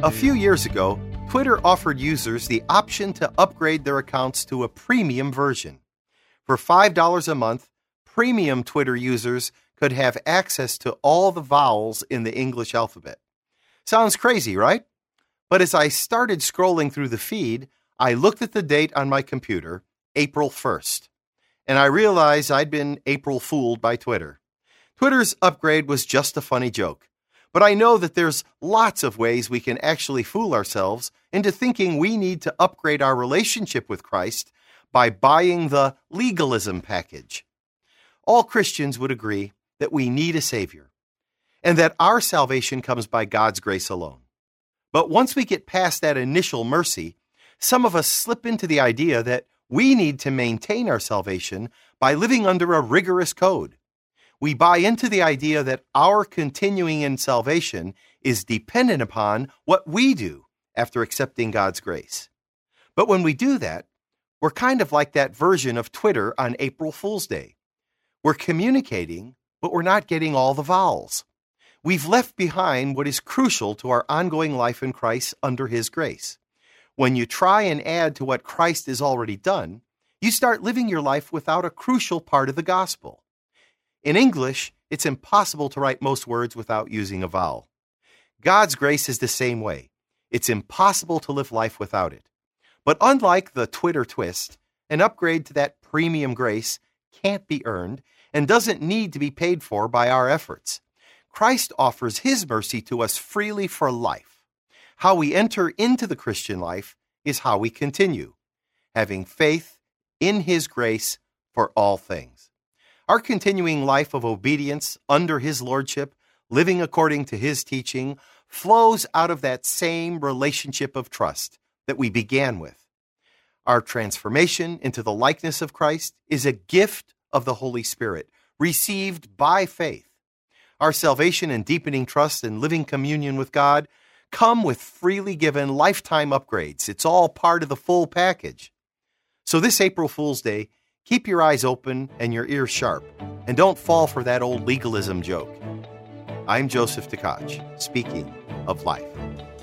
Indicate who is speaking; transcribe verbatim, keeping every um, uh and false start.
Speaker 1: A few years ago, Twitter offered users the option to upgrade their accounts to a premium version. For five dollars a month, premium Twitter users could have access to all the vowels in the English alphabet. Sounds crazy, right? But as I started scrolling through the feed, I looked at the date on my computer, April first, and I realized I'd been April fooled by Twitter. Twitter's upgrade was just a funny joke. But I know that there's lots of ways we can actually fool ourselves into thinking we need to upgrade our relationship with Christ by buying the legalism package. All Christians would agree that we need a Savior and that our salvation comes by God's grace alone. But once we get past that initial mercy, some of us slip into the idea that we need to maintain our salvation by living under a rigorous code. We buy into the idea that our continuing in salvation is dependent upon what we do after accepting God's grace. But when we do that, we're kind of like that version of Twitter on April Fool's Day. We're communicating, but we're not getting all the vowels. We've left behind what is crucial to our ongoing life in Christ under His grace. When you try and add to what Christ has already done, you start living your life without a crucial part of the gospel. In English, it's impossible to write most words without using a vowel. God's grace is the same way. It's impossible to live life without it. But unlike the Twitter twist, an upgrade to that premium grace can't be earned and doesn't need to be paid for by our efforts. Christ offers His mercy to us freely for life. How we enter into the Christian life is how we continue, having faith in His grace for all things. Our continuing life of obedience under His lordship, living according to His teaching, flows out of that same relationship of trust that we began with. Our transformation into the likeness of Christ is a gift of the Holy Spirit, received by faith. Our salvation and deepening trust and living communion with God come with freely given lifetime upgrades. It's all part of the full package. So this April Fool's Day, keep your eyes open and your ears sharp, and don't fall for that old legalism joke. I'm Joseph Tkach, speaking of life.